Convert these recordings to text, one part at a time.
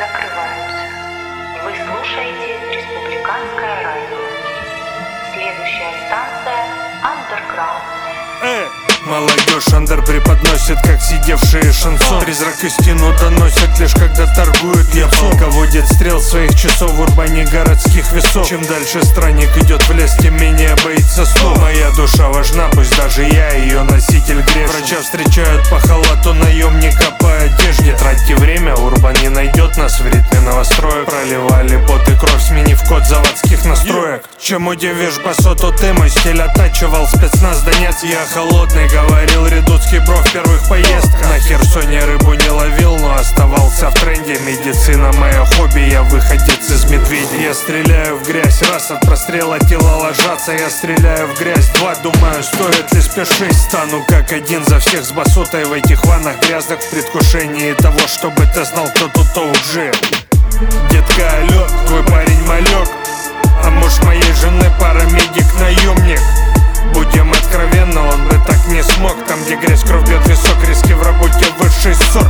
закрываются. Вы слушаете Республиканское радио. Следующая станция Underground. Молодежь андер преподносит, как сидевшие шансон. Призрак истину доносят лишь когда торгуют лицом. Полководец стрел своих часов в урбане городских весов. Чем дальше странник идет в лес, тем менее боится слов. Моя душа важна, пусть даже я ее носитель грешен. Врача встречают по халату наемника по одежде. Тратьте время, урбан не найдет нас в ритме новостроек. Проливали пот и кровь, сменив код заводских настроек. Чем удивишь басоту ты, мой стиль оттачивал спецназ Донец. Я холодный, говорил редутский бро в первых поездках. На Херсоне рыбу не ловил, но оставался в тренде. Медицина мое хобби, я выходец из медведя. Я стреляю в грязь, раз от прострела тела ложатся. Я стреляю в грязь, два, думаю, стоит ли спешить. Стану как один за всех с басотой в этих ваннах грязных, в предвкушении того, чтобы ты знал, кто тут OG. Детка, алло, твой парень малек, а муж моей жены парамедик-наемник. Будем откровенны, он бы так не смог. Там, где грязь, кровь бьет висок, риски в работе высший сорт.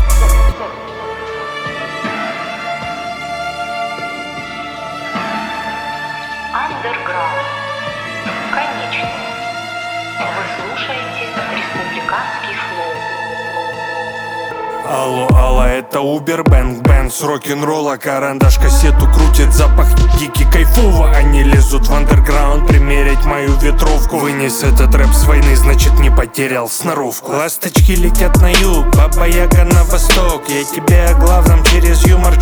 Underground. Конечно. Вы слушаете Республиканский флоу. Алло, алло, это Uber, бэнг-бэнг с рок-н-ролла. Карандаш кассету крутит, запах дикий кайфово. Они лезут в андерграунд примерить мою ветровку. Вынес этот рэп с войны, значит не потерял сноровку. Ласточки летят на юг, Баба Яга на восток. Я тебе о главном через юмор